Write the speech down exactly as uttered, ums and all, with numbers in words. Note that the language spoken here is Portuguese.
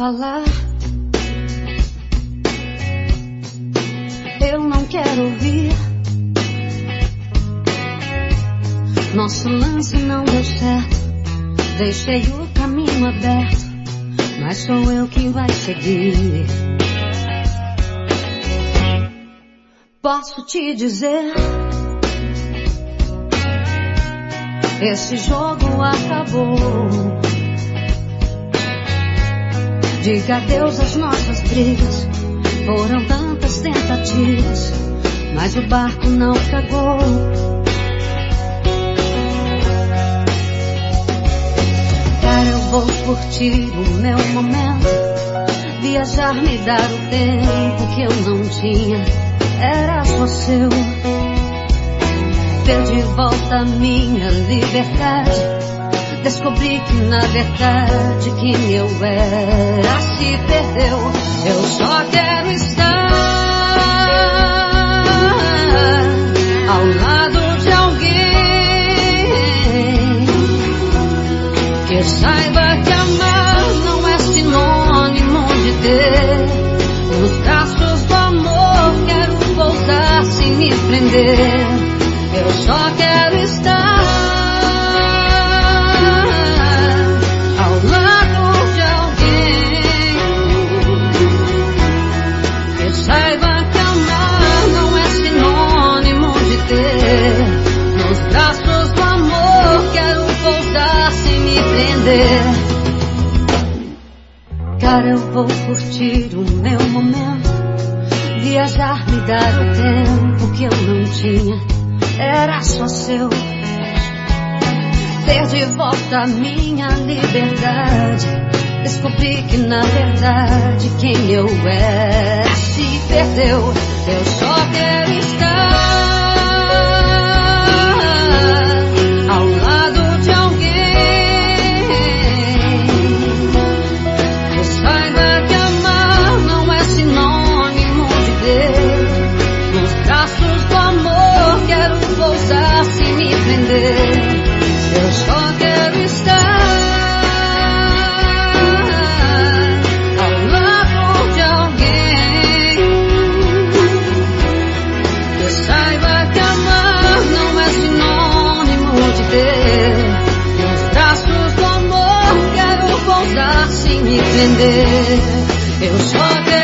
falar, eu não quero ouvir. Nosso lance não deu certo, deixei o caminho aberto, mas sou eu quem vai seguir. Posso te dizer, esse jogo acabou. Diga adeus às nossas brigas, foram tantas tentativas, mas o barco naufragou. Cara, eu vou curtir o meu momento, viajar, me dar o tempo que eu não tinha, era só seu. Ter de volta a minha liberdade, descobri que na verdade quem eu era se perdeu. Eu só quero estar ao lado de alguém que saiba que amar não é sinônimo de ter. Nos braços do amor quero pousar sem me prender. Eu só quero estar nos braços do amor, quero pousar sem me prender. Cara, eu vou curtir o meu momento, viajar, me dar o tempo que eu não tinha, era só seu. Ter de volta a minha liberdade, descobri que na verdade quem eu era se perdeu. Eu só quero estar ao lado de alguém que saiba que amar não é sinônimo de ter. Nos braços do amor quero pousar sem me prender. Eu só quero estar ao lado de alguém que saiba que amar não é sinônimo de ter. Nos braços do amor quero pousar sem me prender. Eu só quero